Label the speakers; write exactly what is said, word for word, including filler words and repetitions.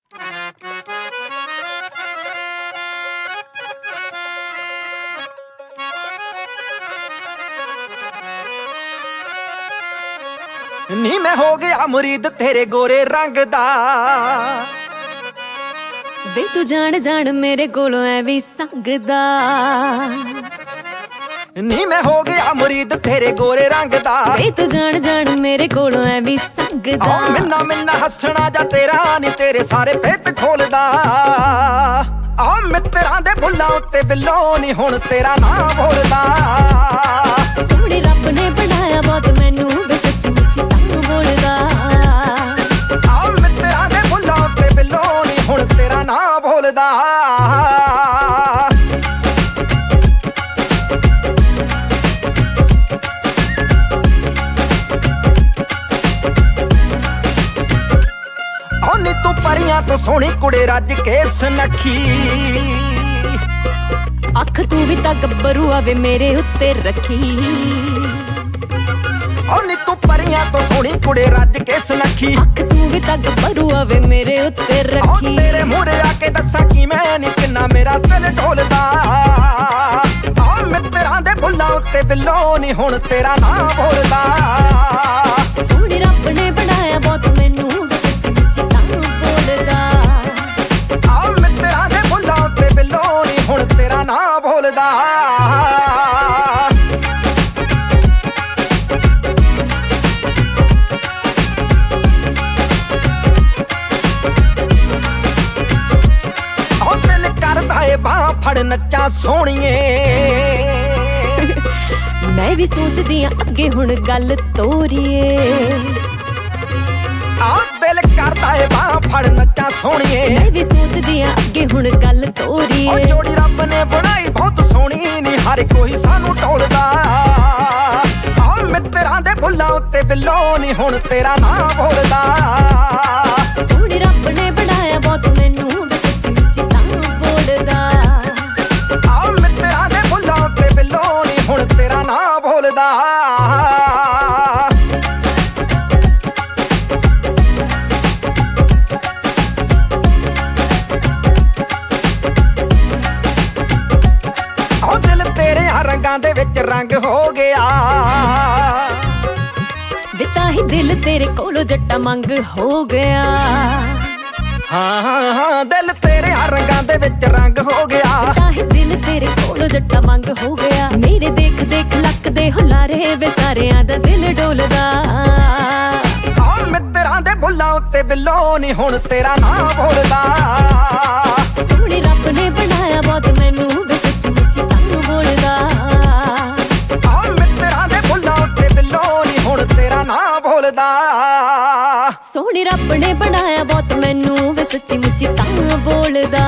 Speaker 1: ਨੀ ਮੈਂ ਹੋ ਗਿਆ ਮੁਰੀਦ ਤੇਰੇ ਗੋਰੇ ਰੰਗ ਦਾ
Speaker 2: ਵੇ ਤੂੰ ਜਾਣ ਜਾਣ ਮੇਰੇ ਕੋਲੋਂ ਐ ਵੀ ਸੰਗਦਾ
Speaker 1: ਨੀ ਮੈਂ ਹੋ ਗਿਆ ਮੁਰੀਦ ਤੇਰੇ ਗੋਰੇ ਰੰਗ ਦਾ
Speaker 2: ਵੇ ਤੂੰ ਜਾਣ ਜਾਣ ਮੇਰੇ ਕੋਲੋਂ ਐ ਵੀ ਸੰਗਦਾ
Speaker 1: ਆ ਮਿੰਨਾ ਮਿੰਨਾ ਹੱਸਣਾ ਜਾ ਤੇਰਾ ਨੀ ਤੇਰੇ ਸਾਰੇ ਭੇਤ ਖੋਲਦਾ ਆ ਮਿੱਤਰਾਂ ਦੇ ਬੁੱਲਾਂ ਉੱਤੇ ਬਿੱਲੋ ਨੀ ਹੁਣ ਤੇਰਾ ਨਾਂ ਬੋਲਦਾ
Speaker 2: ਸੋਹਣੇ ਰੱਬ ਨੇ ਬਣਾਇਆ ਬਹੁਤ ਮੈਨੂੰ ਵੇ ਸੱਚੀ ਮੁੱਚੀ ਤਾਂ ਬੋਲਦਾ
Speaker 1: ਆ ਮਿੱਤਰਾਂ ਦੇ ਬੁੱਲਾਂ ਉੱਤੇ ਬਿੱਲੋ ਨੀ ਹੁਣ ਤੇਰਾ ਨਾਂ ਬੋਲਦਾ ਨੀ ਤੂੰ ਪਰੀਆਂ ਤੋਂ ਸੋਹਣੀ ਕੁੜੇ ਰੱਜ ਕੇ ਸੁਨੱਖੀ
Speaker 2: ਅੱਖ ਤੂੰ ਵੀ ਤਾਂ ਗੱਭਰੂ ਆਵੇ ਮੇਰੇ ਉੱਤੇ ਰੱਖੀ
Speaker 1: ਓ ਨੀ ਤੂੰ ਪਰੀਆਂ ਤੋਂ ਸੋਹਣੀ ਕੁੜੇ ਰੱਜ ਕੇ ਸੁਨੱਖੀ
Speaker 2: ਅੱਖ ਤੂੰ ਵੀ ਤਾਂ ਗੱਭਰੂ ਆਵੇ ਮੇਰੇ ਉੱਤੇ ਰੱਖੀ
Speaker 1: ਓ ਤੇਰੇ ਮੂਹਰੇ ਆ ਕੇ ਦੱਸਾਂ ਕਿ ਮੈਂ ਨੀ ਕਿੰਨਾ ਮੇਰਾ ਦਿਲ ਢੋਲਦਾ ਆ ਮਿੱਤਰਾਂ ਦੇ ਬੁੱਲਾਂ ਉੱਤੇ ਬਿੱਲੋ ਨੀ ਹੁਣ ਤੇਰਾ ਨਾਂ ਬੋਲਦਾ
Speaker 2: ਸੋਹਣੇ ਰੱਬ ਨੇ ਬਣਾਇਆ ਬਹੁਤ ਮੈਨੂੰ ਸੱਚੀ ਮੁੱਚੀ ਤਾਂ ਬੋਲਦਾ
Speaker 1: ਆ ਮਿੱਤਰਾਂ ਦੇ ਬੁੱਲਾਂ ਉੱਤੇ ਬਿੱਲੋ ਨੀ ਹੁਣ ਤੇਰਾ ਨਾਂ ਬੋਲਦਾ ਉਹ ਦਿਲ ਕਰਦਾ ਏ ਬਾਹ ਫੜ ਨੱਚਾਂ ਸੋਹਣੀਏ
Speaker 2: ਮੈਂ ਵੀ ਸੋਚਦੀ ਆਂ ਅੱਗੇ ਹੁਣ ਗੱਲ ਤੋਰੀਏ
Speaker 1: ਆ ਦਿਲ ਕਰਦਾ ਏ ਬਾਹ ਫੜ ਨੱਚਾਂ ਸੋਹਣੀਏ
Speaker 2: ਮੈਂ ਵੀ ਸੋਚਦੀ ਆਂ ਅੱਗੇ ਹੁਣ ਗੱਲ
Speaker 1: ਓ
Speaker 2: ਤੋਰੀਏ
Speaker 1: ਜੋੜੀ ਰੱਬ ਨੇ ਬਣਾਈ ਬਹੁਤ ਸੋਹਣੀ ਨੀ ਹਰ ਕੋਈ ਸਾਨੂੰ ਟੋਲਦਾ ਆ ਮਿੱਤਰਾਂ ਦੇ ਬੁੱਲਾਂ ਉੱਤੇ ਬਿੱਲੋ ਨੀ ਹੁਣ ਤੇਰਾ ਨਾਂ ਬੋਲਦਾ
Speaker 2: ਸੋਹਣੇ ਰੱਬ ਨੇ ਬਣਾਇਆ ਬਹੁਤ ਮੈਨੂੰ ਵੇ ਸੱਚੀ ਮੁੱਚੀ ਤਾਂ ਬੋਲਦਾ
Speaker 1: ਆ ਮਿੱਤਰਾਂ ਦੇ ਬੁੱਲਾਂ ਉੱਤੇ ਬਿੱਲੋ ਨੀ ਹੁਣ ਤੇਰਾ ਨਾਂ ਬੋਲਦਾ ਉਹ ਦਿਲ ਤੇਰੇ ਰੰਗਾਂ ਦੇ ਵਿੱਚ ਰੰਗ ਹੋ ਗਿਆ
Speaker 2: ਵੇ ਤਾਂ ਹੀ ਦਿਲ ਤੇਰੇ ਕੋਲੋਂ ਜੱਟਾ ਮੰਗ ਹੋ ਗਿਆ
Speaker 1: ਹਾਂ ਹਾਂ ਹਾਂ ਦਿਲ ਤੇਰੇ ਰੰਗਾਂ ਦੇ ਵਿੱਚ ਰੰਗ ਹੋ ਗਿਆ
Speaker 2: ਤਾਂ ਹੀ ਦਿਲ ਤੇਰੇ ਕੋਲੋਂ ਜੱਟਾ ਮੰਗ ਹੋ ਗਿਆ ਮੇਰੇ ਦੇਖ ਦੇਖ ਲੱਕਦੇ ਹੁਲਾਰੇ ਵੇ ਸਾਰਿਆਂ ਦਾ ਦਿਲ ਡੋਲਦਾ
Speaker 1: ਆ ਮਿੱਤਰਾਂ ਦੇ ਬੁੱਲਾਂ ਉੱਤੇ ਬਿੱਲੋ ਨੀ ਹੁਣ ਤੇਰਾ ਨਾਂ ਬੋਲਦਾ
Speaker 2: ਸੋਹਣੇ ਰੱਬ ਨੇ ਬਣਾਇਆ ਬਹੁਤ ਮੈਨੂੰ ਵੇ ਸੱਚੀ ਮੁੱਚੀ ਤਾਂ ਬੋਲਦਾ
Speaker 1: ਆ ਮਿੱਤਰਾਂ ਦੇ ਬੁੱਲਾਂ ਉੱਤੇ ਬਿੱਲੋ ਨੀ ਹੁਣ ਤੇਰਾ ਨਾਂ ਬੋਲਦਾ
Speaker 2: ਸੋਹਣੇ ਰੱਬ ਨੇ ਬਣਾਇਆ ਬਹੁਤ ਮੈਨੂੰ ਵੇ ਸੱਚੀ ਮੁੱਚੀ ਤਾਂ ਬੋਲਦਾ